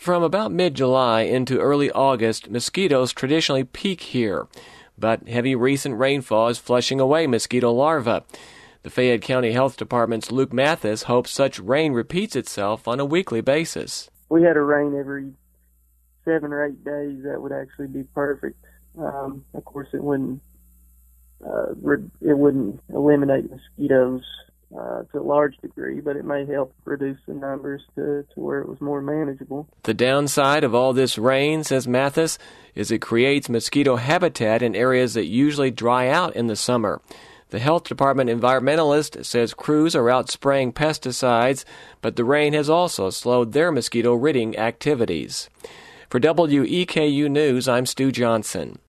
From about mid-July into early August, mosquitoes traditionally peak here, but heavy recent rainfall is flushing away mosquito larvae. The Fayette County Health Department's Luke Mathis hopes such rain repeats itself on a weekly basis. We had a rain every 7 or 8 days. That would actually be perfect. Of course, it wouldn't eliminate mosquitoes to a large degree, but it may help reduce the numbers to where it was more manageable. The downside of all this rain, says Mathis, is it creates mosquito habitat in areas that usually dry out in the summer. The health department environmentalist says crews are out spraying pesticides, but the rain has also slowed their mosquito ridding activities. For WEKU News, I'm Stu Johnson.